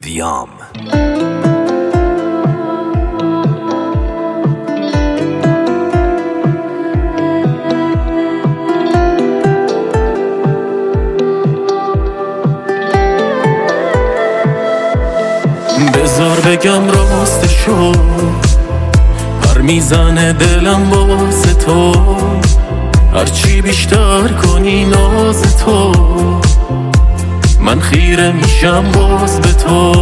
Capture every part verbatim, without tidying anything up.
ویام بذار بگم راستشو، پر میزنه دلم واسه تو، هرچی بیشتر کنی ناز تو، من خیره میشم باز به تو.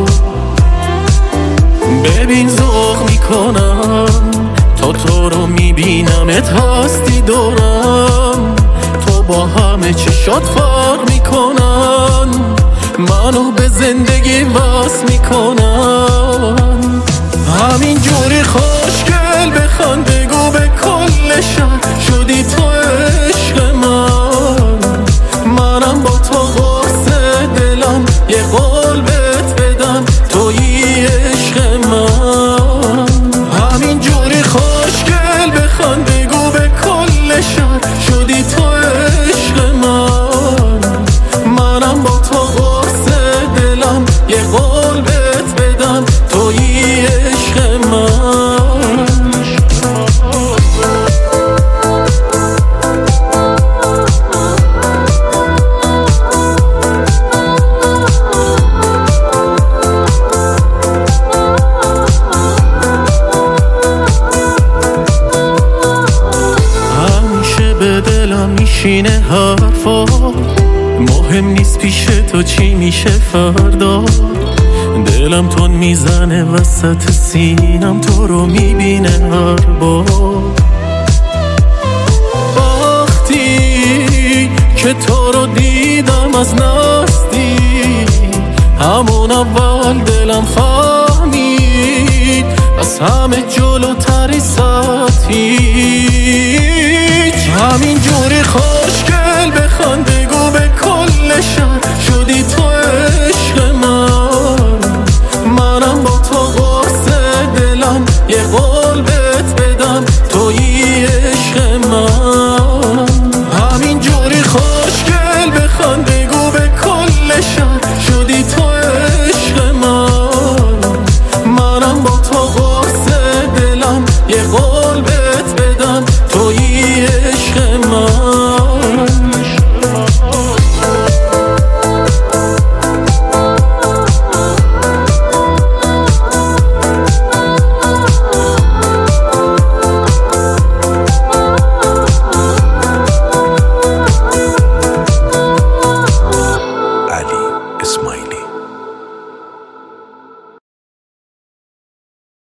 ببین ذوق میکنم تا تو رو میبینمت هستی دورم، تو با همه چشات فرق میکنن، منو به زندگی واس میکنن. همین جوری خوشگل بخند بگو به کل شهر شدی تو عشق من، منم با تو قرص دلم یه قول بهت بدم تویی عشق من. همین جوری خوشگل بخند بگو به کل شهر شدی تو عشق من، منم با تو قرص دلم یه قول بهت بدم تویی عشق من. همیشه به دلم میشینه حرفا، مهم نیست پیش تو چی میشه فردا، دلم تون میزنه وسط سینم تو رو میبینه هر بار. وقتی که تو رو دیدم از نزدیک، همون اول دلم فهمید از همه جلوتری سطحی. همین جوری خوشگل بخند بگو به کل شهر شد